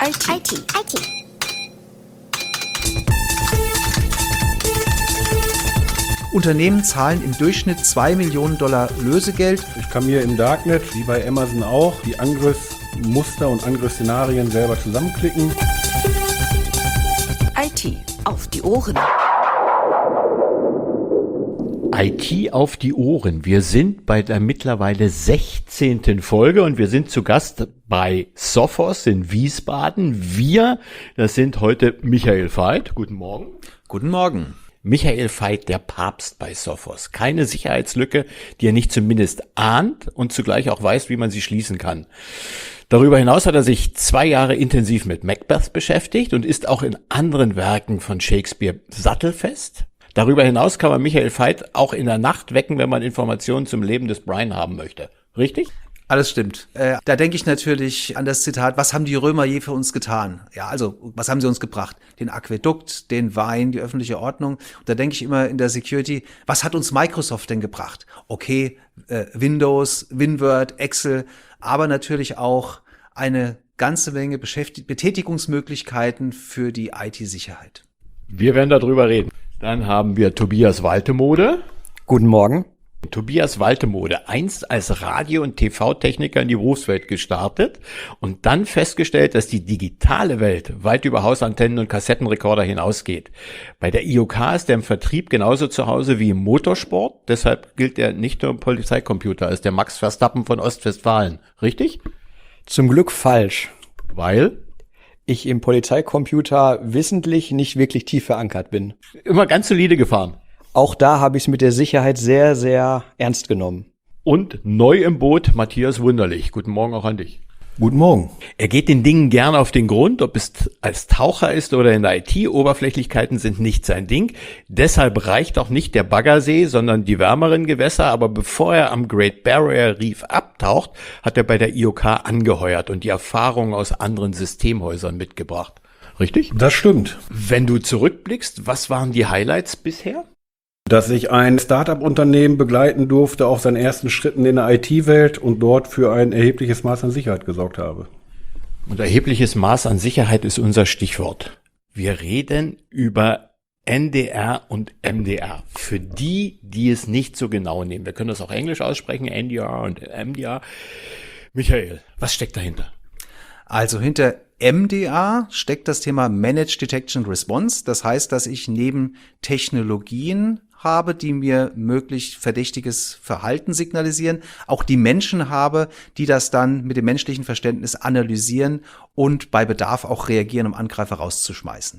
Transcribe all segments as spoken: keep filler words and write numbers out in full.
I T. I T. I T. Unternehmen zahlen im Durchschnitt zwei Millionen Dollar Lösegeld. Ich kann mir im Darknet, wie bei Amazon auch, die Angriffsmuster und Angriffsszenarien selber zusammenklicken. I T auf die Ohren. I T auf die Ohren. Wir sind bei der mittlerweile sechzehnten Folge und wir sind zu Gast bei Sophos in Wiesbaden. Wir, das sind heute Michael Veit. Guten Morgen. Guten Morgen. Michael Veit, der Papst bei Sophos. Keine Sicherheitslücke, die er nicht zumindest ahnt und zugleich auch weiß, wie man sie schließen kann. Darüber hinaus hat er sich zwei Jahre intensiv mit Macbeth beschäftigt und ist auch in anderen Werken von Shakespeare sattelfest. Darüber hinaus kann man Michael Veit auch in der Nacht wecken, wenn man Informationen zum Leben des Brian haben möchte. Richtig? Alles stimmt. Äh, da denke ich natürlich an das Zitat, was haben die Römer je für uns getan? Ja, also, was haben sie uns gebracht? Den Aquädukt, den Wein, die öffentliche Ordnung. Und da denke ich immer in der Security, was hat uns Microsoft denn gebracht? Okay, äh, Windows, WinWord, Excel, aber natürlich auch eine ganze Menge Beschäftig- Betätigungsmöglichkeiten für die I T-Sicherheit. Wir werden darüber reden. Dann haben wir Tobias Waltemode. Guten Morgen. Tobias Waltemode, einst als Radio- und T V-Techniker in die Berufswelt gestartet und dann festgestellt, dass die digitale Welt weit über Hausantennen und Kassettenrekorder hinausgeht. Bei der I O K ist er im Vertrieb genauso zu Hause wie im Motorsport. Deshalb gilt er nicht nur im Polizeicomputer als der Max Verstappen von Ostwestfalen. Richtig? Zum Glück falsch. Weil? Ich im Polizeicomputer wissentlich nicht wirklich tief verankert bin. Immer ganz solide gefahren. Auch da habe ich es mit der Sicherheit sehr, sehr ernst genommen. Und neu im Boot Matthias Wunderlich. Guten Morgen auch an dich. Guten Morgen. Er geht den Dingen gern auf den Grund, ob es als Taucher ist oder in der I T. Oberflächlichkeiten sind nicht sein Ding. Deshalb reicht auch nicht der Baggersee, sondern die wärmeren Gewässer. Aber bevor er am Great Barrier Reef abtaucht, hat er bei der I O K angeheuert und die Erfahrungen aus anderen Systemhäusern mitgebracht. Richtig? Das stimmt. Wenn du zurückblickst, was waren die Highlights bisher? Dass ich ein Start-up-Unternehmen begleiten durfte auf seinen ersten Schritten in der I T-Welt und dort für ein erhebliches Maß an Sicherheit gesorgt habe. Und erhebliches Maß an Sicherheit ist unser Stichwort. Wir reden über N D R und M D R. Für die, die es nicht so genau nehmen. Wir können das auch Englisch aussprechen, N D R und M D R. Michael, was steckt dahinter? Also hinter M D R steckt das Thema Managed Detection Response. Das heißt, dass ich neben Technologien habe, die mir möglich verdächtiges Verhalten signalisieren, auch die Menschen habe, die das dann mit dem menschlichen Verständnis analysieren und bei Bedarf auch reagieren, um Angreifer rauszuschmeißen.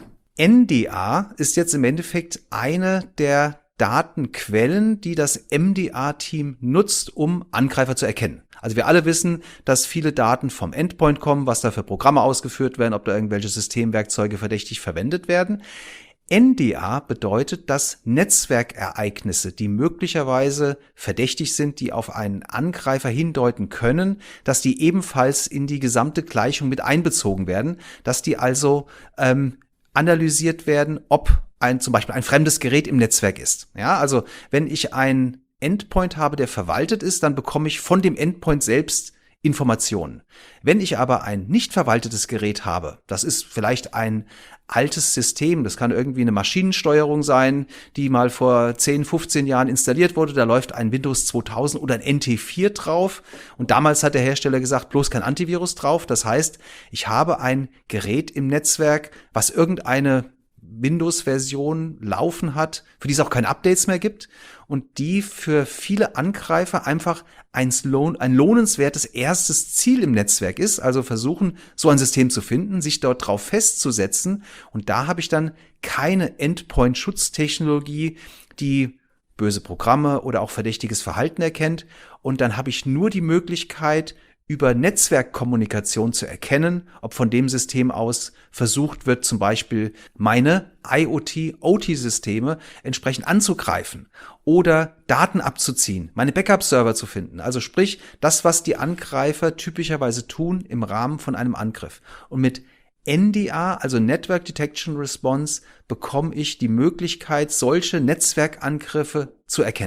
N D R ist jetzt im Endeffekt eine der Datenquellen, die das M D R-Team nutzt, um Angreifer zu erkennen. Also wir alle wissen, dass viele Daten vom Endpoint kommen, was da für Programme ausgeführt werden, ob da irgendwelche Systemwerkzeuge verdächtig verwendet werden. N D R bedeutet, dass Netzwerkereignisse, die möglicherweise verdächtig sind, die auf einen Angreifer hindeuten können, dass die ebenfalls in die gesamte Gleichung mit einbezogen werden, dass die also ähm, analysiert werden, ob ein zum Beispiel ein fremdes Gerät im Netzwerk ist. Ja, also wenn ich ein Endpoint habe, der verwaltet ist, dann bekomme ich von dem Endpoint selbst Informationen. Wenn ich aber ein nicht verwaltetes Gerät habe, das ist vielleicht ein altes System, das kann irgendwie eine Maschinensteuerung sein, die mal vor zehn, fünfzehn Jahren installiert wurde, da läuft ein Windows zweitausend oder ein N T vier drauf und damals hat der Hersteller gesagt, bloß kein Antivirus drauf. Das heißt, ich habe ein Gerät im Netzwerk, was irgendeine Windows-Version laufen hat, für die es auch keine Updates mehr gibt und die für viele Angreifer einfach ein, lohn, ein lohnenswertes erstes Ziel im Netzwerk ist, also versuchen, so ein System zu finden, sich dort drauf festzusetzen und da habe ich dann keine Endpoint-Schutztechnologie, die böse Programme oder auch verdächtiges Verhalten erkennt und dann habe ich nur die Möglichkeit, über Netzwerkkommunikation zu erkennen, ob von dem System aus versucht wird, zum Beispiel meine IoT-O T-Systeme entsprechend anzugreifen oder Daten abzuziehen, meine Backup-Server zu finden. Also sprich, das, was die Angreifer typischerweise tun im Rahmen von einem Angriff. Und mit N D R, also Network Detection Response, bekomme ich die Möglichkeit, solche Netzwerkangriffe zu erkennen.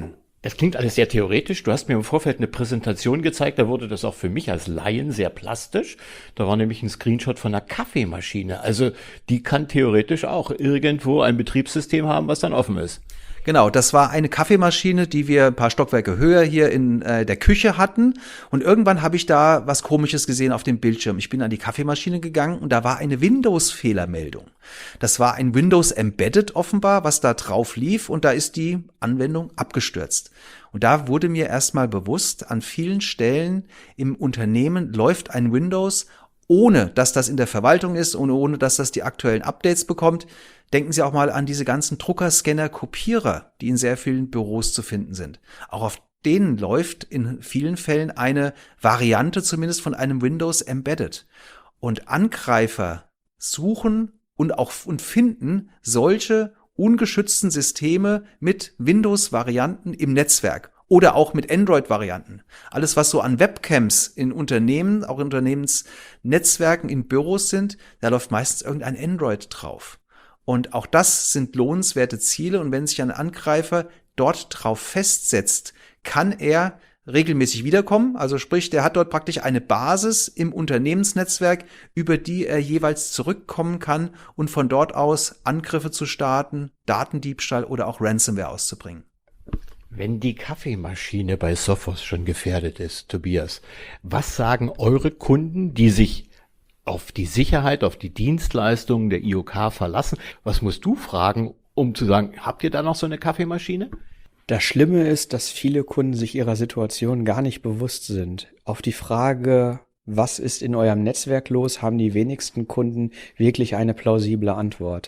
Das klingt alles sehr theoretisch. Du hast mir im Vorfeld eine Präsentation gezeigt, da wurde das auch für mich als Laien sehr plastisch. Da war nämlich ein Screenshot von einer Kaffeemaschine. Also die kann theoretisch auch irgendwo ein Betriebssystem haben, was dann offen ist. Genau, das war eine Kaffeemaschine, die wir ein paar Stockwerke höher hier in äh, der Küche hatten. Und irgendwann habe ich da was Komisches gesehen auf dem Bildschirm. Ich bin an die Kaffeemaschine gegangen und da war eine Windows-Fehlermeldung. Das war ein Windows Embedded offenbar, was da drauf lief, und da ist die Anwendung abgestürzt. Und da wurde mir erstmal bewusst, an vielen Stellen im Unternehmen läuft ein Windows, ohne dass das in der Verwaltung ist und ohne dass das die aktuellen Updates bekommt. Denken Sie auch mal an diese ganzen Drucker, Scanner, Kopierer, die in sehr vielen Büros zu finden sind. Auch auf denen läuft in vielen Fällen eine Variante zumindest von einem Windows Embedded. Und Angreifer suchen und auch und finden solche ungeschützten Systeme mit Windows-Varianten im Netzwerk. Oder auch mit Android-Varianten. Alles, was so an Webcams in Unternehmen, auch in Unternehmensnetzwerken, in Büros sind, da läuft meistens irgendein Android drauf. Und auch das sind lohnenswerte Ziele. Und wenn sich ein Angreifer dort drauf festsetzt, kann er regelmäßig wiederkommen. Also sprich, der hat dort praktisch eine Basis im Unternehmensnetzwerk, über die er jeweils zurückkommen kann und von dort aus Angriffe zu starten, Datendiebstahl oder auch Ransomware auszubringen. Wenn die Kaffeemaschine bei Sophos schon gefährdet ist, Tobias, was sagen eure Kunden, die sich auf die Sicherheit, auf die Dienstleistungen der I O K verlassen? Was musst du fragen, um zu sagen, habt ihr da noch so eine Kaffeemaschine? Das Schlimme ist, dass viele Kunden sich ihrer Situation gar nicht bewusst sind. Auf die Frage, was ist in eurem Netzwerk los, haben die wenigsten Kunden wirklich eine plausible Antwort.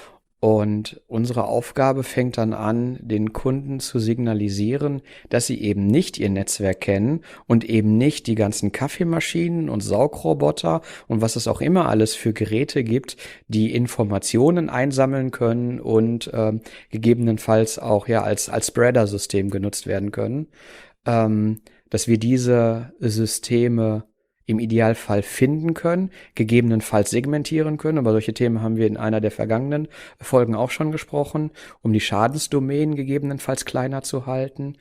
Und unsere Aufgabe fängt dann an, den Kunden zu signalisieren, dass sie eben nicht ihr Netzwerk kennen und eben nicht die ganzen Kaffeemaschinen und Saugroboter und was es auch immer alles für Geräte gibt, die Informationen einsammeln können und äh, gegebenenfalls auch ja als als Spreader-System genutzt werden können, ähm, dass wir diese Systeme im Idealfall finden können, gegebenenfalls segmentieren können. Über solche Themen haben wir in einer der vergangenen Folgen auch schon gesprochen, um die Schadensdomänen gegebenenfalls kleiner zu halten.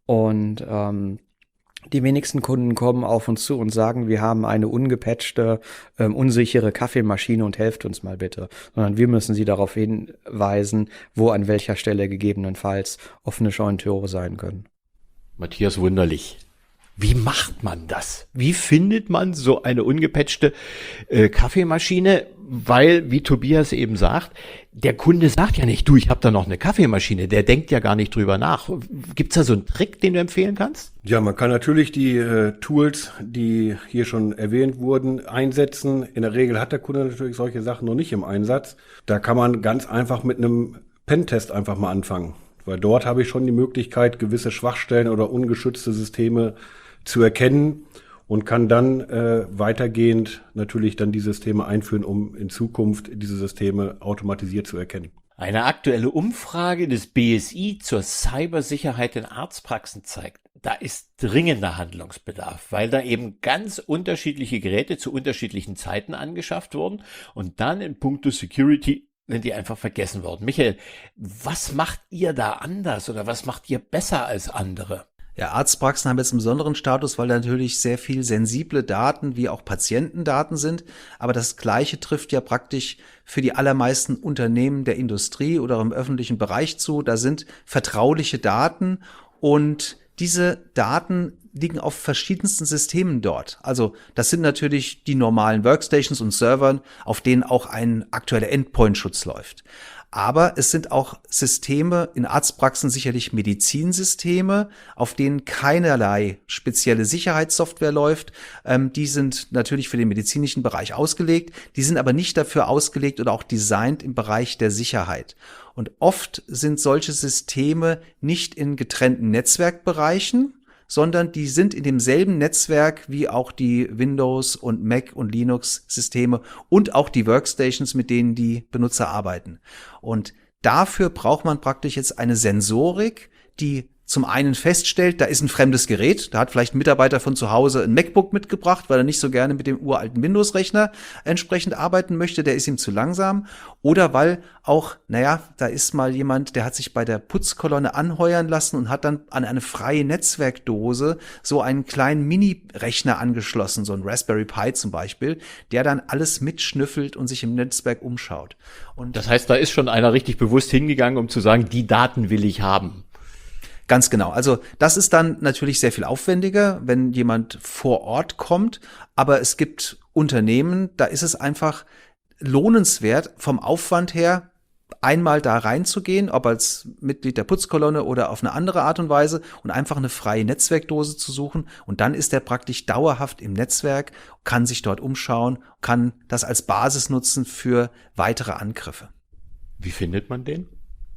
Und ähm, die wenigsten Kunden kommen auf uns zu und sagen, wir haben eine ungepatchte, ähm, unsichere Kaffeemaschine und helft uns mal bitte. Sondern wir müssen sie darauf hinweisen, wo an welcher Stelle gegebenenfalls offene Scheunentore sein können. Matthias Wunderlich. Wie macht man das? Wie findet man so eine ungepatchte äh, Kaffeemaschine? Weil, wie Tobias eben sagt, der Kunde sagt ja nicht, du, ich habe da noch eine Kaffeemaschine. Der denkt ja gar nicht drüber nach. Gibt's da so einen Trick, den du empfehlen kannst? Ja, man kann natürlich die äh, Tools, die hier schon erwähnt wurden, einsetzen. In der Regel hat der Kunde natürlich solche Sachen noch nicht im Einsatz. Da kann man ganz einfach mit einem Pentest einfach mal anfangen. Weil dort habe ich schon die Möglichkeit, gewisse Schwachstellen oder ungeschützte Systeme zu erkennen und kann dann äh, weitergehend natürlich dann die Systeme einführen, um in Zukunft diese Systeme automatisiert zu erkennen. Eine aktuelle Umfrage des B S I zur Cybersicherheit in Arztpraxen zeigt, da ist dringender Handlungsbedarf, weil da eben ganz unterschiedliche Geräte zu unterschiedlichen Zeiten angeschafft wurden und dann in puncto Security sind die einfach vergessen worden. Michael, was macht ihr da anders oder was macht ihr besser als andere? Ja, Arztpraxen haben jetzt einen besonderen Status, weil da natürlich sehr viel sensible Daten wie auch Patientendaten sind. Aber das Gleiche trifft ja praktisch für die allermeisten Unternehmen der Industrie oder im öffentlichen Bereich zu. Da sind vertrauliche Daten und diese Daten liegen auf verschiedensten Systemen dort. Also das sind natürlich die normalen Workstations und Servern, auf denen auch ein aktueller Endpoint-Schutz läuft. Aber es sind auch Systeme, in Arztpraxen sicherlich Medizinsysteme, auf denen keinerlei spezielle Sicherheitssoftware läuft. Ähm, die sind natürlich für den medizinischen Bereich ausgelegt, die sind aber nicht dafür ausgelegt oder auch designt im Bereich der Sicherheit. Und oft sind solche Systeme nicht in getrennten Netzwerkbereichen, sondern die sind in demselben Netzwerk wie auch die Windows- und Mac- und Linux-Systeme und auch die Workstations, mit denen die Benutzer arbeiten. Und dafür braucht man praktisch jetzt eine Sensorik, die zum einen feststellt, da ist ein fremdes Gerät, da hat vielleicht ein Mitarbeiter von zu Hause ein MacBook mitgebracht, weil er nicht so gerne mit dem uralten Windows-Rechner entsprechend arbeiten möchte, der ist ihm zu langsam, oder weil auch, naja, da ist mal jemand, der hat sich bei der Putzkolonne anheuern lassen und hat dann an eine freie Netzwerkdose so einen kleinen Mini-Rechner angeschlossen, so ein Raspberry Pi zum Beispiel, der dann alles mitschnüffelt und sich im Netzwerk umschaut. Und das heißt, da ist schon einer richtig bewusst hingegangen, um zu sagen, die Daten will ich haben. Ganz genau. Also das ist dann natürlich sehr viel aufwendiger, wenn jemand vor Ort kommt. Aber es gibt Unternehmen, da ist es einfach lohnenswert vom Aufwand her, einmal da reinzugehen, ob als Mitglied der Putzkolonne oder auf eine andere Art und Weise und einfach eine freie Netzwerkdose zu suchen. Und dann ist er praktisch dauerhaft im Netzwerk, kann sich dort umschauen, kann das als Basis nutzen für weitere Angriffe. Wie findet man den?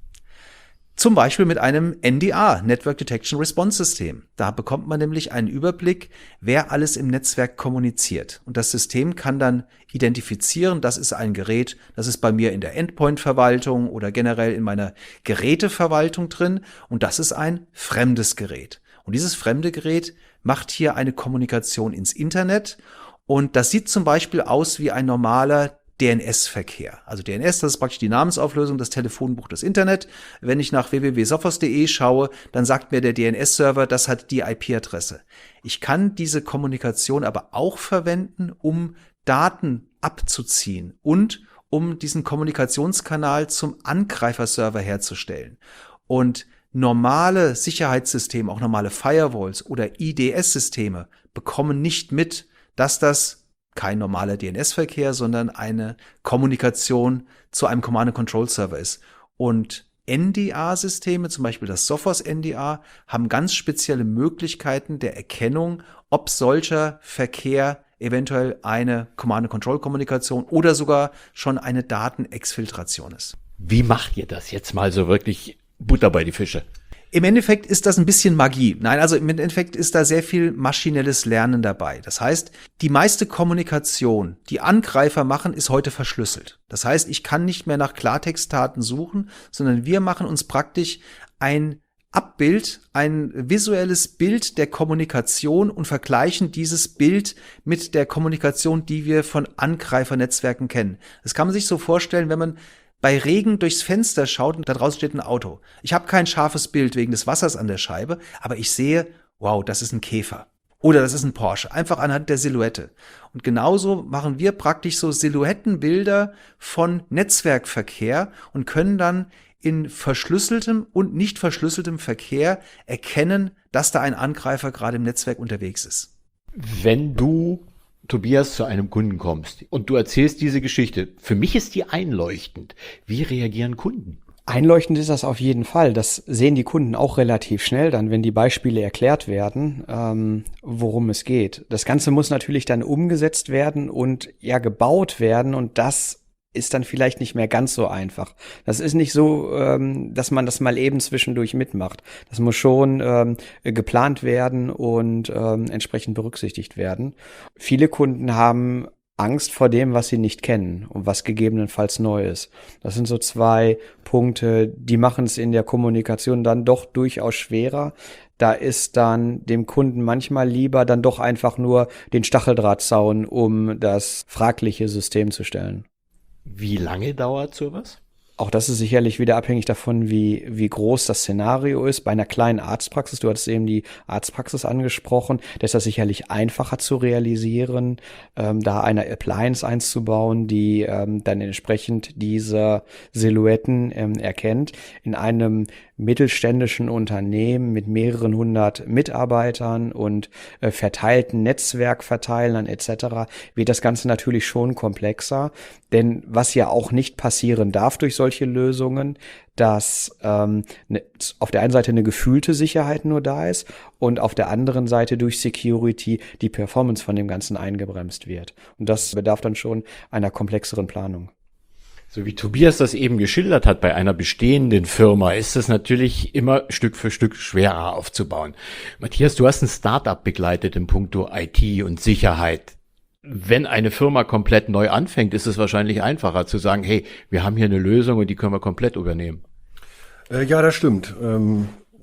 Zum Beispiel mit einem N D R, Network Detection Response System. Da bekommt man nämlich einen Überblick, wer alles im Netzwerk kommuniziert. Und das System kann dann identifizieren, das ist ein Gerät, das ist bei mir in der Endpoint-Verwaltung oder generell in meiner Geräteverwaltung drin. Und das ist ein fremdes Gerät. Und dieses fremde Gerät macht hier eine Kommunikation ins Internet. Und das sieht zum Beispiel aus wie ein normaler D N S-Verkehr. Also D N S, das ist praktisch die Namensauflösung, das Telefonbuch des Internet. Wenn ich nach w w w punkt sophos punkt de schaue, dann sagt mir der D N S-Server, das hat die I P-Adresse. Ich kann diese Kommunikation aber auch verwenden, um Daten abzuziehen und um diesen Kommunikationskanal zum Angreiferserver herzustellen. Und normale Sicherheitssysteme, auch normale Firewalls oder I D S-Systeme bekommen nicht mit, dass das kein normaler D N S-Verkehr, sondern eine Kommunikation zu einem Command-and-Control-Server ist. Und N D R-Systeme, zum Beispiel das Sophos N D R, haben ganz spezielle Möglichkeiten der Erkennung, ob solcher Verkehr eventuell eine Command-and-Control-Kommunikation oder sogar schon eine Datenexfiltration ist. Wie macht ihr das jetzt mal so wirklich Butter bei die Fische? Im Endeffekt ist das ein bisschen Magie. Nein, also im Endeffekt ist da sehr viel maschinelles Lernen dabei. Das heißt, die meiste Kommunikation, die Angreifer machen, ist heute verschlüsselt. Das heißt, ich kann nicht mehr nach Klartextdaten suchen, sondern wir machen uns praktisch ein Abbild, ein visuelles Bild der Kommunikation und vergleichen dieses Bild mit der Kommunikation, die wir von Angreifernetzwerken kennen. Das kann man sich so vorstellen, wenn man bei Regen durchs Fenster schaut und da draußen steht ein Auto. Ich habe kein scharfes Bild wegen des Wassers an der Scheibe, aber ich sehe, wow, das ist ein Käfer. Oder das ist ein Porsche, einfach anhand der Silhouette. Und genauso machen wir praktisch so Silhouettenbilder von Netzwerkverkehr und können dann in verschlüsseltem und nicht verschlüsseltem Verkehr erkennen, dass da ein Angreifer gerade im Netzwerk unterwegs ist. Wenn du, Tobias, zu einem Kunden kommst und du erzählst diese Geschichte, für mich ist die einleuchtend. Wie reagieren Kunden? Einleuchtend ist das auf jeden Fall. Das sehen die Kunden auch relativ schnell dann, wenn die Beispiele erklärt werden, ähm, worum es geht. Das Ganze muss natürlich dann umgesetzt werden und ja gebaut werden, und das ist dann vielleicht nicht mehr ganz so einfach. Das ist nicht so, ähm, dass man das mal eben zwischendurch mitmacht. Das muss schon ähm, geplant werden und ähm, entsprechend berücksichtigt werden. Viele Kunden haben Angst vor dem, was sie nicht kennen und was gegebenenfalls neu ist. Das sind so zwei Punkte, die machen es in der Kommunikation dann doch durchaus schwerer. Da ist dann dem Kunden manchmal lieber dann doch einfach nur den Stacheldrahtzaun um das fragliche System zu stellen. Wie lange dauert sowas? Auch das ist sicherlich wieder abhängig davon, wie wie groß das Szenario ist. Bei einer kleinen Arztpraxis, du hattest eben die Arztpraxis angesprochen, da ist das sicherlich einfacher zu realisieren, ähm, da eine Appliance einzubauen, die ähm, dann entsprechend diese Silhouetten ähm, erkennt. In einem mittelständischen Unternehmen mit mehreren hundert Mitarbeitern und äh, verteilten Netzwerkverteilern et cetera wird das Ganze natürlich schon komplexer. Denn was ja auch nicht passieren darf durch solche Lösungen, dass ähm, ne, auf der einen Seite eine gefühlte Sicherheit nur da ist und auf der anderen Seite durch Security die Performance von dem Ganzen eingebremst wird. Und das bedarf dann schon einer komplexeren Planung. So wie Tobias das eben geschildert hat, bei einer bestehenden Firma ist es natürlich immer Stück für Stück schwerer aufzubauen. Matthias, du hast ein Startup begleitet in puncto I T und Sicherheit. Wenn eine Firma komplett neu anfängt, ist es wahrscheinlich einfacher zu sagen, hey, wir haben hier eine Lösung und die können wir komplett übernehmen. Äh, ja, das stimmt. Ähm,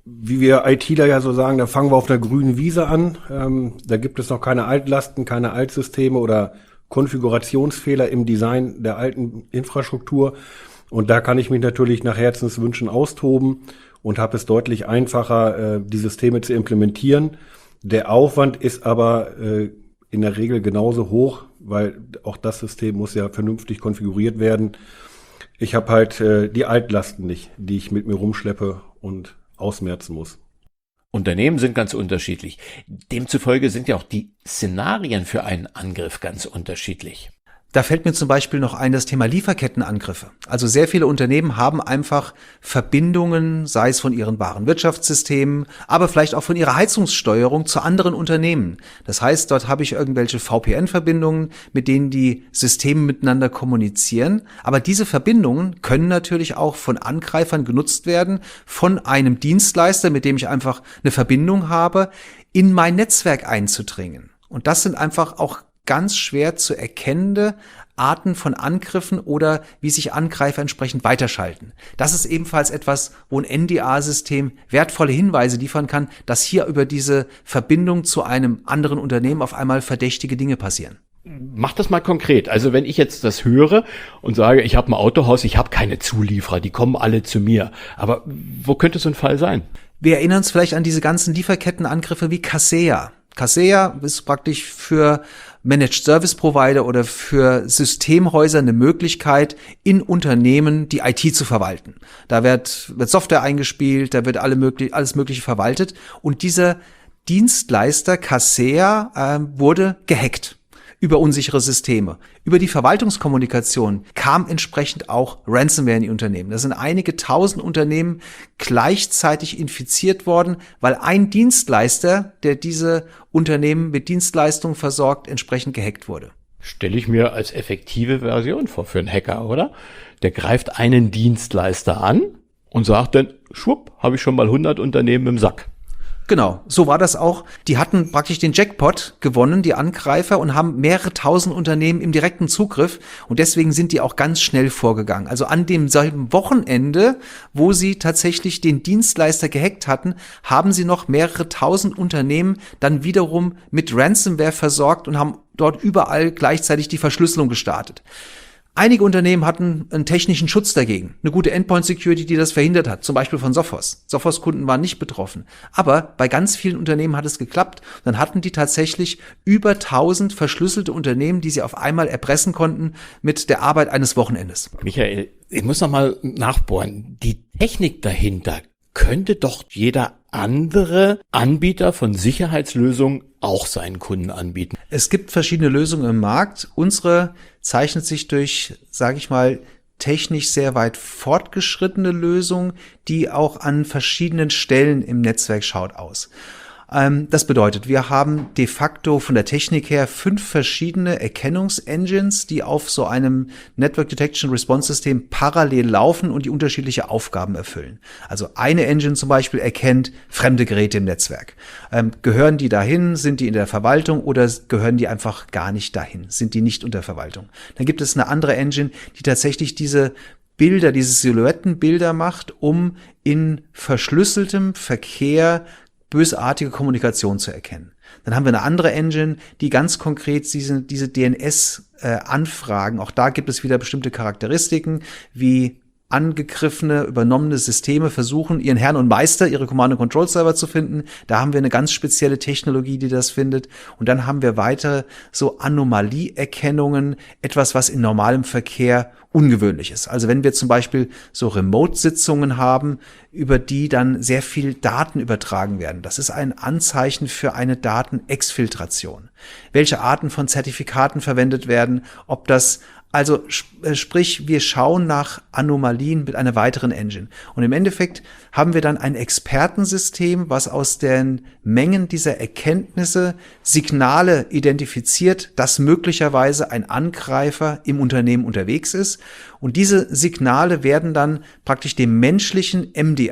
wie wir ITler ja so sagen, da fangen wir auf einer grünen Wiese an. Ähm, da gibt es noch keine Altlasten, keine Altsysteme oder Konfigurationsfehler im Design der alten Infrastruktur. Und da kann ich mich natürlich nach Herzenswünschen austoben und habe es deutlich einfacher, äh, die Systeme zu implementieren. Der Aufwand ist aber äh, in der Regel genauso hoch, weil auch das System muss ja vernünftig konfiguriert werden. Ich habe halt äh, die Altlasten nicht, die ich mit mir rumschleppe und ausmerzen muss. Unternehmen sind ganz unterschiedlich. Demzufolge sind ja auch die Szenarien für einen Angriff ganz unterschiedlich. Da fällt mir zum Beispiel noch ein das Thema Lieferkettenangriffe. Also sehr viele Unternehmen haben einfach Verbindungen, sei es von ihren Warenwirtschaftssystemen, aber vielleicht auch von ihrer Heizungssteuerung zu anderen Unternehmen. Das heißt, dort habe ich irgendwelche V P N-Verbindungen, mit denen die Systeme miteinander kommunizieren. Aber diese Verbindungen können natürlich auch von Angreifern genutzt werden, von einem Dienstleister, mit dem ich einfach eine Verbindung habe, in mein Netzwerk einzudringen. Und das sind einfach auch ganz schwer zu erkennende Arten von Angriffen oder wie sich Angreifer entsprechend weiterschalten. Das ist ebenfalls etwas, wo ein N D A-System wertvolle Hinweise liefern kann, dass hier über diese Verbindung zu einem anderen Unternehmen auf einmal verdächtige Dinge passieren. Mach das mal konkret. Also wenn ich jetzt das höre und sage, ich habe ein Autohaus, ich habe keine Zulieferer, die kommen alle zu mir. Aber wo könnte so ein Fall sein? Wir erinnern uns vielleicht an diese ganzen Lieferkettenangriffe wie Kaseya. Kaseya ist praktisch für Managed Service Provider oder für Systemhäuser eine Möglichkeit, in Unternehmen die I T zu verwalten. Da wird, wird Software eingespielt, da wird alle möglich, alles Mögliche verwaltet. Und dieser Dienstleister Kaseya äh, wurde gehackt über unsichere Systeme. Über die Verwaltungskommunikation kam entsprechend auch Ransomware in die Unternehmen. Da sind einige tausend Unternehmen gleichzeitig infiziert worden, weil ein Dienstleister, der diese Unternehmen mit Dienstleistungen versorgt, entsprechend gehackt wurde. Stelle ich mir als effektive Version vor für einen Hacker, oder? Der greift einen Dienstleister an und sagt dann, schwupp, habe ich schon mal hundert Unternehmen im Sack. Genau, so war das auch. Die hatten praktisch den Jackpot gewonnen, die Angreifer, und haben mehrere tausend Unternehmen im direkten Zugriff. Und deswegen sind die auch ganz schnell vorgegangen. Also an demselben Wochenende, wo sie tatsächlich den Dienstleister gehackt hatten, haben sie noch mehrere tausend Unternehmen dann wiederum mit Ransomware versorgt und haben dort überall gleichzeitig die Verschlüsselung gestartet. Einige Unternehmen hatten einen technischen Schutz dagegen, eine gute Endpoint-Security, die das verhindert hat, zum Beispiel von Sophos. Sophos-Kunden waren nicht betroffen. Aber bei ganz vielen Unternehmen hat es geklappt. Dann hatten die tatsächlich über tausend verschlüsselte Unternehmen, die sie auf einmal erpressen konnten mit der Arbeit eines Wochenendes. Michael, ich muss noch mal nachbohren. Die Technik dahinter könnte doch jeder andere Anbieter von Sicherheitslösungen auch seinen Kunden anbieten. Es gibt verschiedene Lösungen im Markt. Unsere zeichnet sich durch, sage ich mal, technisch sehr weit fortgeschrittene Lösung, die auch an verschiedenen Stellen im Netzwerk schaut, aus. Ähm, das bedeutet, wir haben de facto von der Technik her fünf verschiedene Erkennungsengines, die auf so einem Network Detection Response System parallel laufen und die unterschiedliche Aufgaben erfüllen. Also eine Engine zum Beispiel erkennt fremde Geräte im Netzwerk. Ähm, gehören die dahin? Sind die in der Verwaltung oder gehören die einfach gar nicht dahin? Sind die nicht unter Verwaltung? Dann gibt es eine andere Engine, die tatsächlich diese Bilder, diese Silhouettenbilder macht, um in verschlüsseltem Verkehr bösartige Kommunikation zu erkennen. Dann haben wir eine andere Engine, die ganz konkret diese, diese D N S-Anfragen, äh, auch da gibt es wieder bestimmte Charakteristiken, wie angegriffene, übernommene Systeme versuchen, ihren Herrn und Meister, ihre Command-and-Control-Server zu finden. Da haben wir eine ganz spezielle Technologie, die das findet. Und dann haben wir weitere so Anomalieerkennungen, etwas, was in normalem Verkehr ungewöhnlich ist. Also wenn wir zum Beispiel so Remote-Sitzungen haben, über die dann sehr viel Daten übertragen werden. Das ist ein Anzeichen für eine Datenexfiltration. Welche Arten von Zertifikaten verwendet werden, ob das Also sp- sprich, wir schauen nach Anomalien mit einer weiteren Engine. Und im Endeffekt haben wir dann ein Expertensystem, was aus den Mengen dieser Erkenntnisse Signale identifiziert, dass möglicherweise ein Angreifer im Unternehmen unterwegs ist. Und diese Signale werden dann praktisch dem menschlichen M D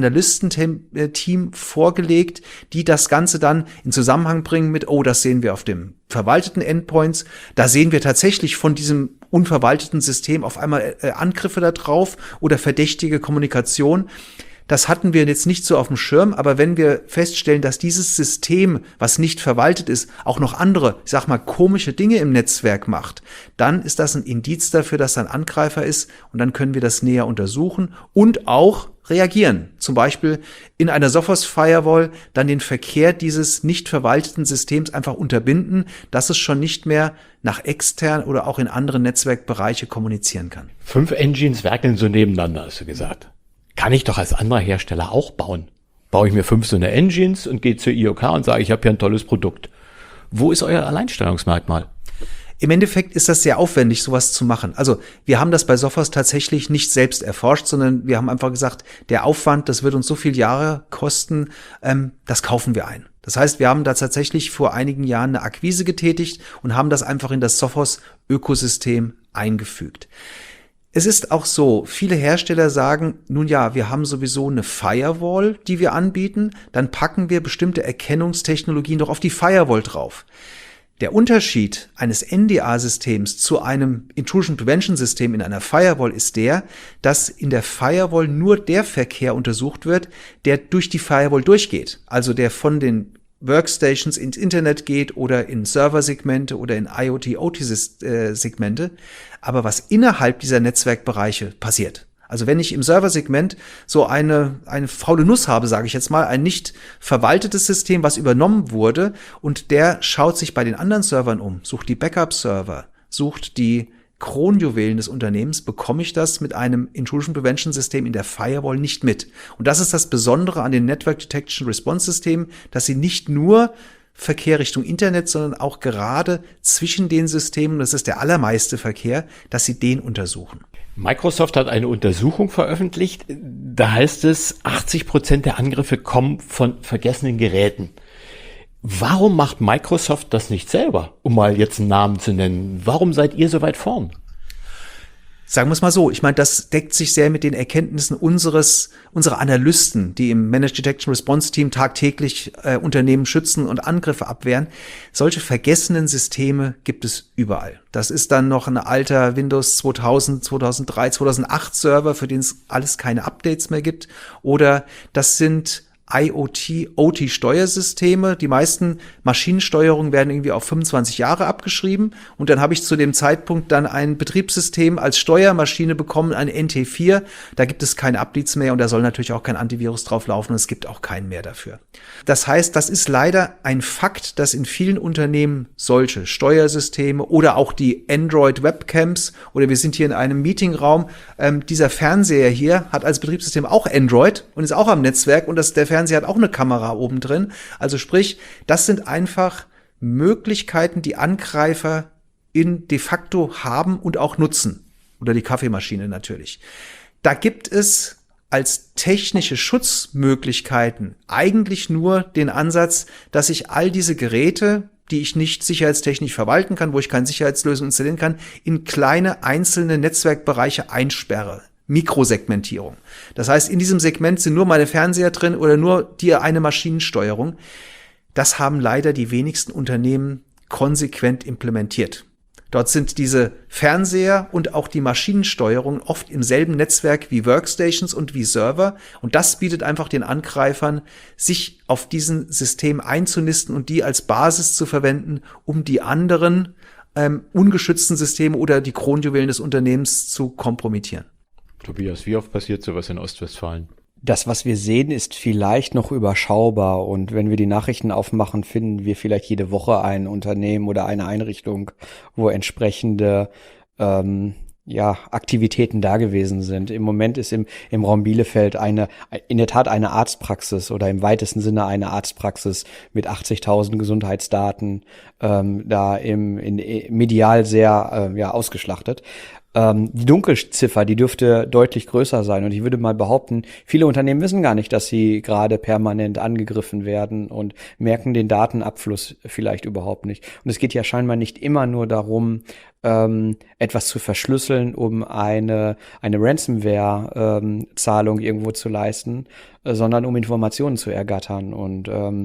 A-Analystenteam vorgelegt, die das Ganze dann in Zusammenhang bringen mit, oh, das sehen wir auf dem verwalteten Endpoints, da sehen wir tatsächlich von diesem unverwalteten System auf einmal äh, Angriffe da drauf oder verdächtige Kommunikation. Das hatten wir jetzt nicht so auf dem Schirm, aber wenn wir feststellen, dass dieses System, was nicht verwaltet ist, auch noch andere, ich sag mal, komische Dinge im Netzwerk macht, dann ist das ein Indiz dafür, dass da ein Angreifer ist und dann können wir das näher untersuchen und auch reagieren. Zum Beispiel in einer Sophos Firewall dann den Verkehr dieses nicht verwalteten Systems einfach unterbinden, dass es schon nicht mehr nach extern oder auch in andere Netzwerkbereiche kommunizieren kann. Fünf Engines werkeln so nebeneinander, hast du gesagt. Kann ich doch als anderer Hersteller auch bauen. Baue ich mir fünf so eine Engines und gehe zur I O K und sage, ich habe hier ein tolles Produkt. Wo ist euer Alleinstellungsmerkmal? Im Endeffekt ist das sehr aufwendig, sowas zu machen. Also wir haben das bei Sophos tatsächlich nicht selbst erforscht, sondern wir haben einfach gesagt, der Aufwand, das wird uns so viele Jahre kosten, ähm, das kaufen wir ein. Das heißt, wir haben da tatsächlich vor einigen Jahren eine Akquise getätigt und haben das einfach in das Sophos-Ökosystem eingefügt. Es ist auch so, viele Hersteller sagen, nun ja, wir haben sowieso eine Firewall, die wir anbieten, dann packen wir bestimmte Erkennungstechnologien doch auf die Firewall drauf. Der Unterschied eines N D A-Systems zu einem Intrusion Prevention System in einer Firewall ist der, dass in der Firewall nur der Verkehr untersucht wird, der durch die Firewall durchgeht. Also der von den Workstations ins Internet geht oder in Serversegmente oder in IoT-O T-Segmente. Aber was innerhalb dieser Netzwerkbereiche passiert. Also wenn ich im Serversegment so eine eine faule Nuss habe, sage ich jetzt mal, ein nicht verwaltetes System, was übernommen wurde und der schaut sich bei den anderen Servern um, sucht die Backup-Server, sucht die Kronjuwelen des Unternehmens, bekomme ich das mit einem Intrusion Prevention System in der Firewall nicht mit. Und das ist das Besondere an den Network Detection Response Systemen, dass sie nicht nur Verkehr Richtung Internet, sondern auch gerade zwischen den Systemen, das ist der allermeiste Verkehr, dass sie den untersuchen. Microsoft hat eine Untersuchung veröffentlicht, da heißt es, achtzig Prozent der Angriffe kommen von vergessenen Geräten. Warum macht Microsoft das nicht selber, um mal jetzt einen Namen zu nennen? Warum seid ihr so weit vorn? Sagen wir es mal so, ich meine, das deckt sich sehr mit den Erkenntnissen unseres unserer Analysten, die im Managed Detection Response Team tagtäglich äh, Unternehmen schützen und Angriffe abwehren. Solche vergessenen Systeme gibt es überall. Das ist dann noch ein alter Windows zweitausend, zweitausenddrei, zweitausendacht Server, für den es alles keine Updates mehr gibt. Oder das sind IoT-O T-Steuersysteme. Die meisten Maschinensteuerungen werden irgendwie auf fünfundzwanzig Jahre abgeschrieben. Und dann habe ich zu dem Zeitpunkt dann ein Betriebssystem als Steuermaschine bekommen, ein N T vier. Da gibt es keine Updates mehr und da soll natürlich auch kein Antivirus drauf laufen und es gibt auch keinen mehr dafür. Das heißt, das ist leider ein Fakt, dass in vielen Unternehmen solche Steuersysteme oder auch die Android-Webcams oder wir sind hier in einem Meetingraum, ähm, dieser Fernseher hier hat als Betriebssystem auch Android und ist auch am Netzwerk und das, der Fernseher Sie hat auch eine Kamera oben drin. Also sprich, das sind einfach Möglichkeiten, die Angreifer in de facto haben und auch nutzen. Oder die Kaffeemaschine natürlich. Da gibt es als technische Schutzmöglichkeiten eigentlich nur den Ansatz, dass ich all diese Geräte, die ich nicht sicherheitstechnisch verwalten kann, wo ich keine Sicherheitslösung installieren kann, in kleine einzelne Netzwerkbereiche einsperre. Mikrosegmentierung. Das heißt, in diesem Segment sind nur meine Fernseher drin oder nur die eine Maschinensteuerung. Das haben leider die wenigsten Unternehmen konsequent implementiert. Dort sind diese Fernseher und auch die Maschinensteuerung oft im selben Netzwerk wie Workstations und wie Server. Und das bietet einfach den Angreifern, sich auf diesen System einzunisten und die als Basis zu verwenden, um die anderen ähm, ungeschützten Systeme oder die Kronjuwelen des Unternehmens zu kompromittieren. Tobias, wie oft passiert sowas in Ostwestfalen? Das, was wir sehen, ist vielleicht noch überschaubar und wenn wir die Nachrichten aufmachen, finden wir vielleicht jede Woche ein Unternehmen oder eine Einrichtung, wo entsprechende ähm, ja Aktivitäten da gewesen sind. Im Moment ist im im Raum Bielefeld eine in der Tat eine Arztpraxis oder im weitesten Sinne eine Arztpraxis mit achtzigtausend Gesundheitsdaten ähm, da im in, medial sehr äh, ja ausgeschlachtet. Ähm, die Dunkelziffer, die dürfte deutlich größer sein und ich würde mal behaupten, viele Unternehmen wissen gar nicht, dass sie gerade permanent angegriffen werden und merken den Datenabfluss vielleicht überhaupt nicht. Und es geht ja scheinbar nicht immer nur darum, ähm, etwas zu verschlüsseln, um eine eine Ransomware-Zahlung ähm, irgendwo zu leisten, äh, sondern um Informationen zu ergattern und ähm,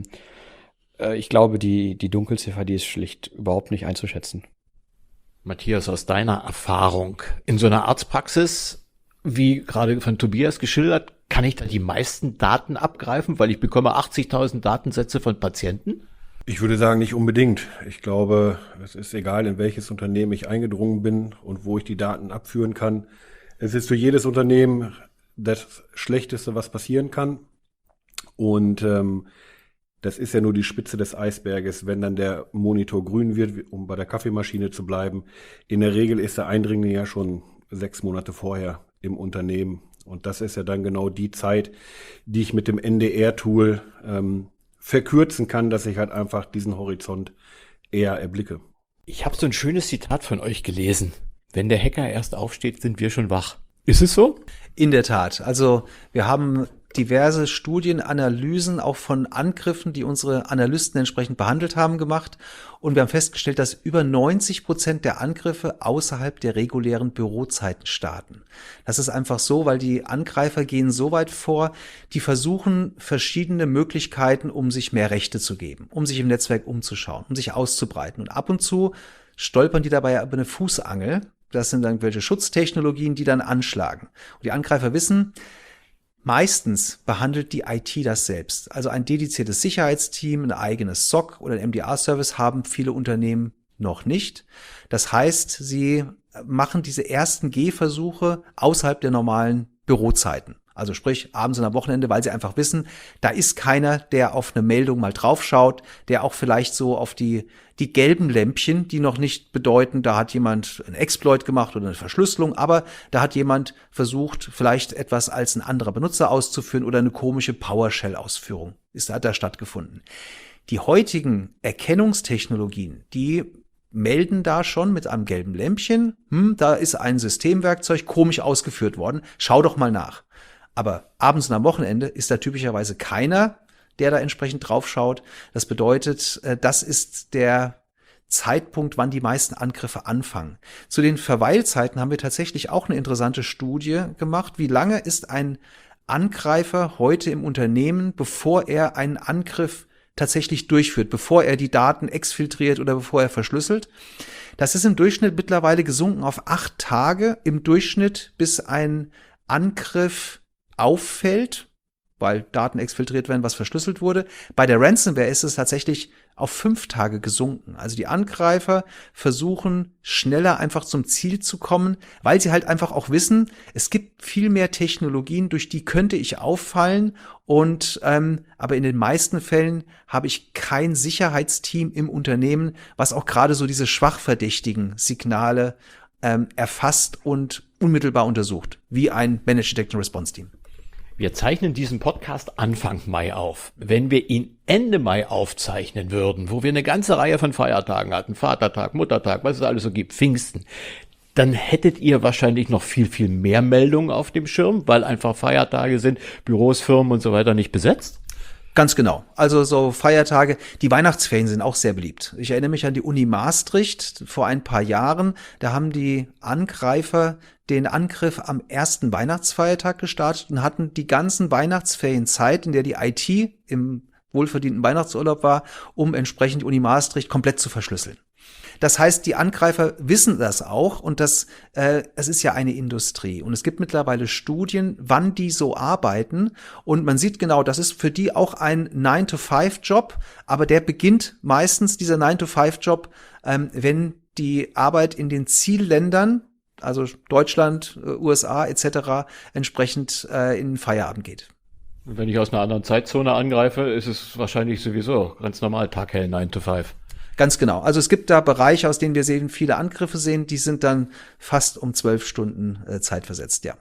äh, ich glaube, die die Dunkelziffer, die ist schlicht überhaupt nicht einzuschätzen. Matthias, aus deiner Erfahrung in so einer Arztpraxis, wie gerade von Tobias geschildert, kann ich da die meisten Daten abgreifen, weil ich bekomme achtzigtausend Datensätze von Patienten? Ich würde sagen, nicht unbedingt. Ich glaube, es ist egal, in welches Unternehmen ich eingedrungen bin und wo ich die Daten abführen kann. Es ist für jedes Unternehmen das Schlechteste, was passieren kann. Und ähm, das ist ja nur die Spitze des Eisberges, wenn dann der Monitor grün wird, um bei der Kaffeemaschine zu bleiben. In der Regel ist der Eindringling ja schon sechs Monate vorher im Unternehmen. Und das ist ja dann genau die Zeit, die ich mit dem N D R-Tool ähm, verkürzen kann, dass ich halt einfach diesen Horizont eher erblicke. Ich habe so ein schönes Zitat von euch gelesen. Wenn der Hacker erst aufsteht, sind wir schon wach. Ist es so? In der Tat. Also wir haben diverse Studien, Analysen auch von Angriffen, die unsere Analysten entsprechend behandelt haben, gemacht. Und wir haben festgestellt, dass über neunzig Prozent der Angriffe außerhalb der regulären Bürozeiten starten. Das ist einfach so, weil die Angreifer gehen so weit vor, die versuchen verschiedene Möglichkeiten, um sich mehr Rechte zu geben, um sich im Netzwerk umzuschauen, um sich auszubreiten. Und ab und zu stolpern die dabei über eine Fußangel. Das sind dann irgendwelche Schutztechnologien, die dann anschlagen. Und die Angreifer wissen, meistens behandelt die I T das selbst. Also ein dediziertes Sicherheitsteam, ein eigenes S O C oder ein M D R-Service haben viele Unternehmen noch nicht. Das heißt, sie machen diese ersten Gehversuche außerhalb der normalen Bürozeiten. Also sprich abends und am Wochenende, weil sie einfach wissen, da ist keiner, der auf eine Meldung mal draufschaut, der auch vielleicht so auf die die gelben Lämpchen, die noch nicht bedeuten, da hat jemand einen Exploit gemacht oder eine Verschlüsselung, aber da hat jemand versucht, vielleicht etwas als ein anderer Benutzer auszuführen oder eine komische PowerShell-Ausführung ist hat da stattgefunden. Die heutigen Erkennungstechnologien, die melden da schon mit einem gelben Lämpchen, hm, da ist ein Systemwerkzeug komisch ausgeführt worden, schau doch mal nach. Aber abends und am Wochenende ist da typischerweise keiner, der da entsprechend draufschaut. Das bedeutet, das ist der Zeitpunkt, wann die meisten Angriffe anfangen. Zu den Verweilzeiten haben wir tatsächlich auch eine interessante Studie gemacht. Wie lange ist ein Angreifer heute im Unternehmen, bevor er einen Angriff tatsächlich durchführt, bevor er die Daten exfiltriert oder bevor er verschlüsselt? Das ist im Durchschnitt mittlerweile gesunken auf acht Tage im Durchschnitt, bis ein Angriff auffällt, weil Daten exfiltriert werden, was verschlüsselt wurde. Bei der Ransomware ist es tatsächlich auf fünf Tage gesunken. Also die Angreifer versuchen schneller einfach zum Ziel zu kommen, weil sie halt einfach auch wissen, es gibt viel mehr Technologien, durch die könnte ich auffallen. Und ähm, aber in den meisten Fällen habe ich kein Sicherheitsteam im Unternehmen, was auch gerade so diese schwach verdächtigen Signale ähm, erfasst und unmittelbar untersucht, wie ein Managed Detection Response Team. Wir zeichnen diesen Podcast Anfang Mai auf. Wenn wir ihn Ende Mai aufzeichnen würden, wo wir eine ganze Reihe von Feiertagen hatten, Vatertag, Muttertag, was es alles so gibt, Pfingsten, dann hättet ihr wahrscheinlich noch viel, viel mehr Meldungen auf dem Schirm, weil einfach Feiertage sind, Büros, Firmen und so weiter nicht besetzt? Ganz genau. Also so Feiertage, die Weihnachtsferien sind auch sehr beliebt. Ich erinnere mich an die Uni Maastricht vor ein paar Jahren. Da haben die Angreifer den Angriff am ersten Weihnachtsfeiertag gestartet und hatten die ganzen Weihnachtsferien Zeit, in der die I T im wohlverdienten Weihnachtsurlaub war, um entsprechend die Uni Maastricht komplett zu verschlüsseln. Das heißt, die Angreifer wissen das auch und das, äh, es ist ja eine Industrie und es gibt mittlerweile Studien, wann die so arbeiten und man sieht genau, das ist für die auch ein nine to five Job, aber der beginnt meistens, dieser nine to five Job, ähm, wenn die Arbeit in den Zielländern, also Deutschland, U S A et cetera, entsprechend äh, in den Feierabend geht. Wenn ich aus einer anderen Zeitzone angreife, ist es wahrscheinlich sowieso ganz normal taghell nine to five. Ganz genau. Also es gibt da Bereiche, aus denen wir sehen, viele Angriffe sehen, die sind dann fast um zwölf Stunden äh, Zeit versetzt, ja.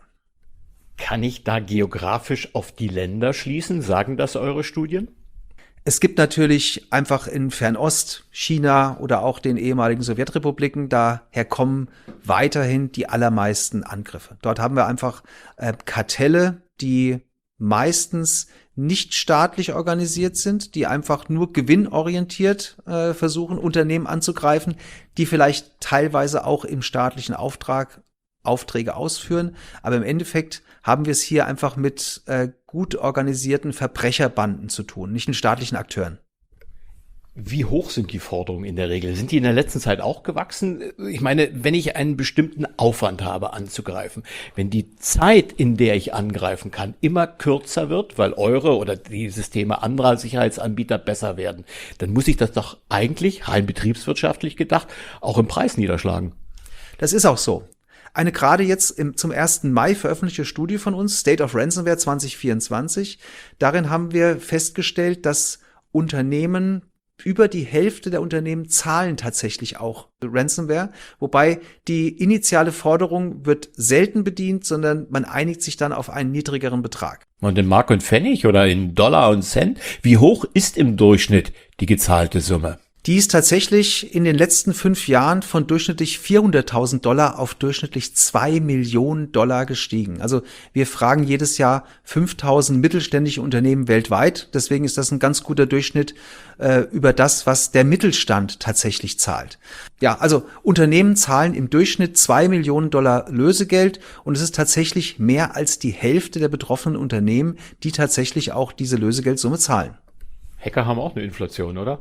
Kann ich da geografisch auf die Länder schließen? Sagen das eure Studien? Es gibt natürlich einfach in Fernost, China oder auch den ehemaligen Sowjetrepubliken, daher kommen weiterhin die allermeisten Angriffe. Dort haben wir einfach äh, Kartelle, die meistens nicht staatlich organisiert sind, die einfach nur gewinnorientiert äh, versuchen, Unternehmen anzugreifen, die vielleicht teilweise auch im staatlichen Auftrag Aufträge ausführen. Aber im Endeffekt haben wir es hier einfach mit äh, gut organisierten Verbrecherbanden zu tun, nicht mit staatlichen Akteuren. Wie hoch sind die Forderungen in der Regel? Sind die in der letzten Zeit auch gewachsen? Ich meine, wenn ich einen bestimmten Aufwand habe anzugreifen, wenn die Zeit, in der ich angreifen kann, immer kürzer wird, weil eure oder die Systeme anderer Sicherheitsanbieter besser werden, dann muss ich das doch eigentlich, rein betriebswirtschaftlich gedacht, auch im Preis niederschlagen. Das ist auch so. Eine gerade jetzt im, zum ersten Mai veröffentlichte Studie von uns, State of Ransomware zwanzig vierundzwanzig, darin haben wir festgestellt, dass Unternehmen, über die Hälfte der Unternehmen zahlen tatsächlich auch Ransomware, wobei die initiale Forderung wird selten bedient, sondern man einigt sich dann auf einen niedrigeren Betrag. Und in Mark und Pfennig oder in Dollar und Cent, wie hoch ist im Durchschnitt die gezahlte Summe? Die ist tatsächlich in den letzten fünf Jahren von durchschnittlich vierhunderttausend Dollar auf durchschnittlich zwei Millionen Dollar gestiegen. Also wir fragen jedes Jahr fünftausend mittelständische Unternehmen weltweit. Deswegen ist das ein ganz guter Durchschnitt äh, über das, was der Mittelstand tatsächlich zahlt. Ja, also Unternehmen zahlen im Durchschnitt zwei Millionen Dollar Lösegeld und es ist tatsächlich mehr als die Hälfte der betroffenen Unternehmen, die tatsächlich auch diese Lösegeldsumme zahlen. Hacker haben auch eine Inflation, oder?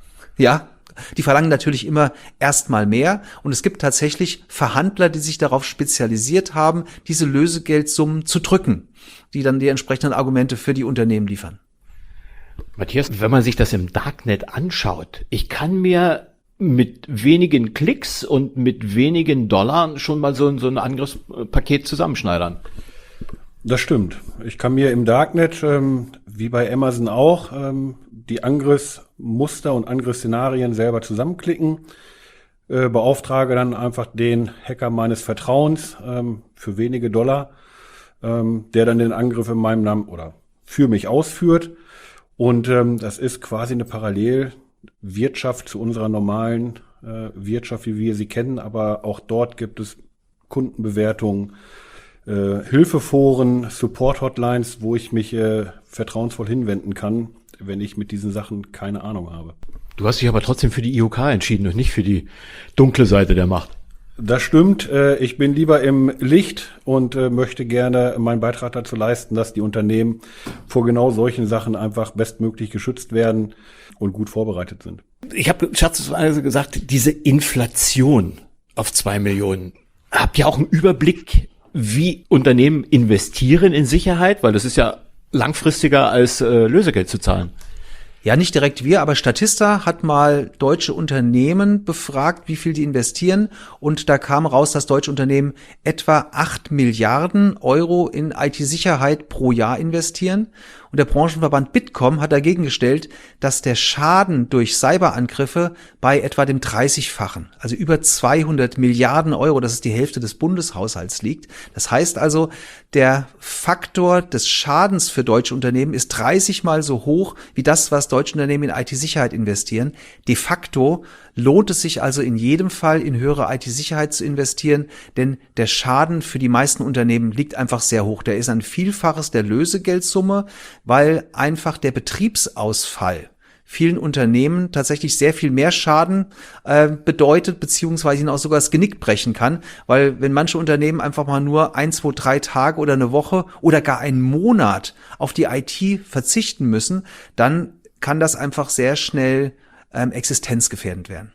Ja, die verlangen natürlich immer erstmal mehr und es gibt tatsächlich Verhandler, die sich darauf spezialisiert haben, diese Lösegeldsummen zu drücken, die dann die entsprechenden Argumente für die Unternehmen liefern. Matthias, wenn man sich das im Darknet anschaut, ich kann mir mit wenigen Klicks und mit wenigen Dollar schon mal so, so ein Angriffspaket zusammenschneidern. Das stimmt. Ich kann mir im Darknet, ähm, wie bei Amazon auch, ähm, die Angriffsmuster und Angriffsszenarien selber zusammenklicken, äh, beauftrage dann einfach den Hacker meines Vertrauens ähm, für wenige Dollar, ähm, der dann den Angriff in meinem Namen oder für mich ausführt. Und ähm, das ist quasi eine Parallelwirtschaft zu unserer normalen äh, Wirtschaft, wie wir sie kennen. Aber auch dort gibt es Kundenbewertungen, äh, Hilfeforen, Support-Hotlines, wo ich mich äh, vertrauensvoll hinwenden kann, wenn ich mit diesen Sachen keine Ahnung habe. Du hast dich aber trotzdem für die I O K entschieden und nicht für die dunkle Seite der Macht. Das stimmt. Ich bin lieber im Licht und möchte gerne meinen Beitrag dazu leisten, dass die Unternehmen vor genau solchen Sachen einfach bestmöglich geschützt werden und gut vorbereitet sind. Ich habe scherzweise gesagt, diese Inflation auf zwei Millionen. Habt ihr auch einen Überblick, wie Unternehmen investieren in Sicherheit? Weil das ist ja langfristiger als äh, Lösegeld zu zahlen. Ja, nicht direkt wir, aber Statista hat mal deutsche Unternehmen befragt, wie viel die investieren. Und da kam raus, dass deutsche Unternehmen etwa acht Milliarden Euro in I T-Sicherheit pro Jahr investieren. Und der Branchenverband Bitkom hat dagegen gestellt, dass der Schaden durch Cyberangriffe bei etwa dem dreißigfachen, also über zweihundert Milliarden Euro, das ist die Hälfte des Bundeshaushalts, liegt. Das heißt also, der Faktor des Schadens für deutsche Unternehmen ist dreißig Mal so hoch wie das, was deutsche Unternehmen in I T-Sicherheit investieren. De facto lohnt es sich also in jedem Fall, in höhere I T-Sicherheit zu investieren, denn der Schaden für die meisten Unternehmen liegt einfach sehr hoch. Der ist ein Vielfaches der Lösegeldsumme, weil einfach der Betriebsausfall vielen Unternehmen tatsächlich sehr viel mehr Schaden äh, bedeutet, beziehungsweise ihnen auch sogar das Genick brechen kann, weil wenn manche Unternehmen einfach mal nur ein, zwei, drei Tage oder eine Woche oder gar einen Monat auf die I T verzichten müssen, dann kann das einfach sehr schnell ähm, existenzgefährdend werden.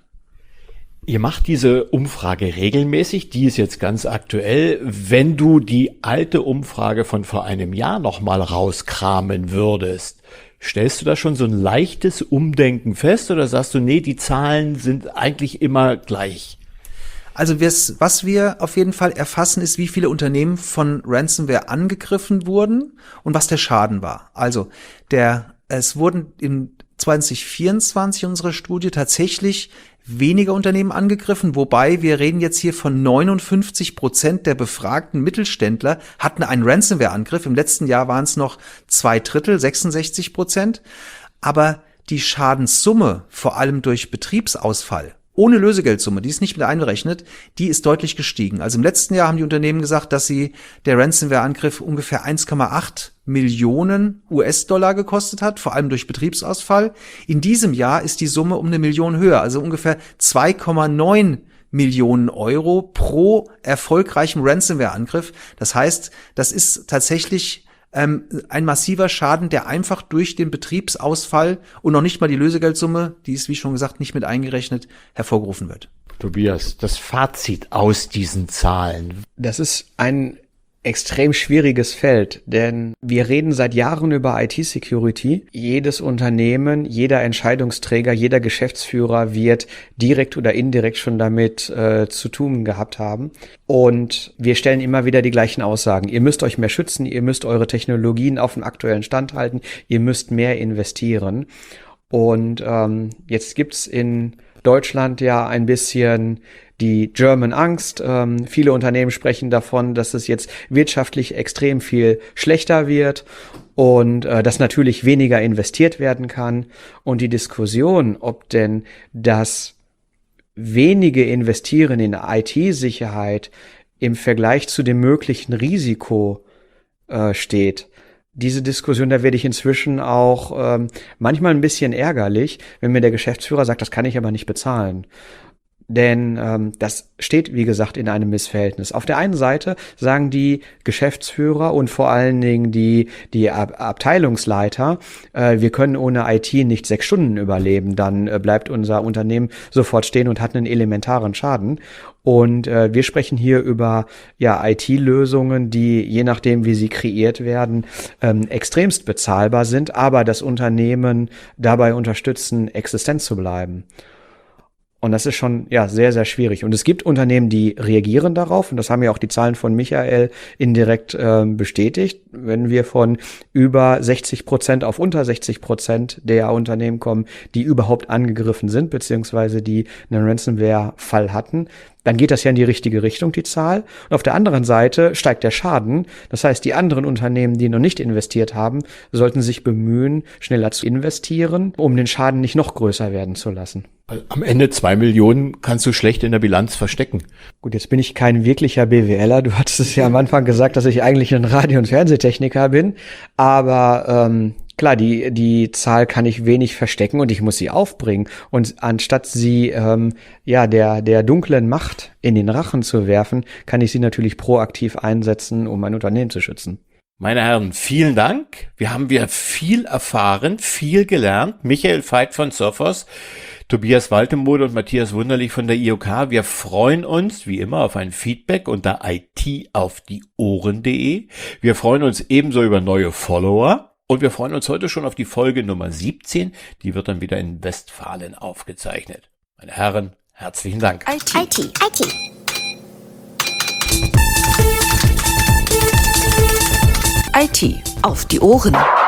Ihr macht diese Umfrage regelmäßig, die ist jetzt ganz aktuell. Wenn du die alte Umfrage von vor einem Jahr nochmal rauskramen würdest, stellst du da schon so ein leichtes Umdenken fest oder sagst du, nee, die Zahlen sind eigentlich immer gleich? Also was wir auf jeden Fall erfassen, ist, wie viele Unternehmen von Ransomware angegriffen wurden und was der Schaden war. Also der, es wurden in zwanzig vierundzwanzig unsere Studie tatsächlich weniger Unternehmen angegriffen, wobei wir reden jetzt hier von neunundfünfzig Prozent der befragten Mittelständler hatten einen Ransomware-Angriff. Im letzten Jahr waren es noch zwei Drittel, sechsundsechzig Prozent. Aber die Schadenssumme, vor allem durch Betriebsausfall, ohne Lösegeldsumme, die ist nicht mit einberechnet, die ist deutlich gestiegen. Also im letzten Jahr haben die Unternehmen gesagt, dass sie der Ransomware-Angriff ungefähr eins Komma acht Millionen U S-Dollar gekostet hat, vor allem durch Betriebsausfall. In diesem Jahr ist die Summe um eine Million höher, also ungefähr zwei Komma neun Millionen Euro pro erfolgreichem Ransomware-Angriff. Das heißt, das ist tatsächlich ähm, ein massiver Schaden, der einfach durch den Betriebsausfall und noch nicht mal die Lösegeldsumme, die ist wie schon gesagt nicht mit eingerechnet, hervorgerufen wird. Tobias, das Fazit aus diesen Zahlen. Das ist ein extrem schwieriges Feld, denn wir reden seit Jahren über I T-Security. Jedes Unternehmen, jeder Entscheidungsträger, jeder Geschäftsführer wird direkt oder indirekt schon damit äh, zu tun gehabt haben. Und wir stellen immer wieder die gleichen Aussagen. Ihr müsst euch mehr schützen, ihr müsst eure Technologien auf dem aktuellen Stand halten, ihr müsst mehr investieren. Und ähm, jetzt gibt's in Deutschland ja ein bisschen die German Angst. Ähm, viele Unternehmen sprechen davon, dass es jetzt wirtschaftlich extrem viel schlechter wird und äh, dass natürlich weniger investiert werden kann. Und die Diskussion, ob denn das wenige Investieren in I T-Sicherheit im Vergleich zu dem möglichen Risiko äh, steht, diese Diskussion, da werde ich inzwischen auch ähm, manchmal ein bisschen ärgerlich, wenn mir der Geschäftsführer sagt, das kann ich aber nicht bezahlen. Denn ähm, das steht, wie gesagt, in einem Missverhältnis. Auf der einen Seite sagen die Geschäftsführer und vor allen Dingen die die Ab- Abteilungsleiter, äh, wir können ohne I T nicht sechs Stunden überleben, dann äh, bleibt unser Unternehmen sofort stehen und hat einen elementaren Schaden. Und äh, wir sprechen hier über ja I T-Lösungen, die je nachdem, wie sie kreiert werden, ähm, extremst bezahlbar sind, aber das Unternehmen dabei unterstützen, existent zu bleiben. Und das ist schon ja sehr, sehr schwierig. Und es gibt Unternehmen, die reagieren darauf. Und das haben ja auch die Zahlen von Michael indirekt äh, bestätigt. Wenn wir von über sechzig Prozent auf unter sechzig Prozent der Unternehmen kommen, die überhaupt angegriffen sind, beziehungsweise die einen Ransomware-Fall hatten, dann geht das ja in die richtige Richtung, die Zahl. Und auf der anderen Seite steigt der Schaden. Das heißt, die anderen Unternehmen, die noch nicht investiert haben, sollten sich bemühen, schneller zu investieren, um den Schaden nicht noch größer werden zu lassen. Am Ende zwei Millionen kannst du schlecht in der Bilanz verstecken. Gut, jetzt bin ich kein wirklicher B W Ler. Du hattest es ja am Anfang gesagt, dass ich eigentlich ein Radio- und Fernsehtechniker bin. Aber ähm, klar, die die Zahl kann ich wenig verstecken und ich muss sie aufbringen. Und anstatt sie ähm, ja der der dunklen Macht in den Rachen zu werfen, kann ich sie natürlich proaktiv einsetzen, um mein Unternehmen zu schützen. Meine Herren, vielen Dank. Wir haben wieder viel erfahren, viel gelernt. Michael Veit von Sophos, Tobias Waltemuth und Matthias Wunderlich von der I O K. Wir freuen uns, wie immer, auf ein Feedback unter I T auf die Ohren punkt de. Wir freuen uns ebenso über neue Follower. Und wir freuen uns heute schon auf die Folge Nummer siebzehn. Die wird dann wieder in Westfalen aufgezeichnet. Meine Herren, herzlichen Dank. I T. I T. I T. I T auf die Ohren.